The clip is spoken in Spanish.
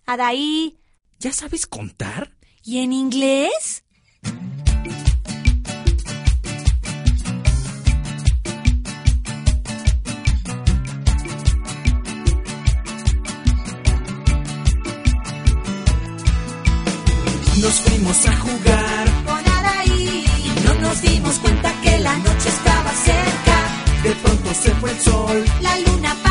Adaí. ¿Ya sabes contar? ¿Y en inglés? Nos fuimos a jugar Con Adaí. y no nos dimos cuenta que la noche estaba cerca. De pronto se fue el sol. La luna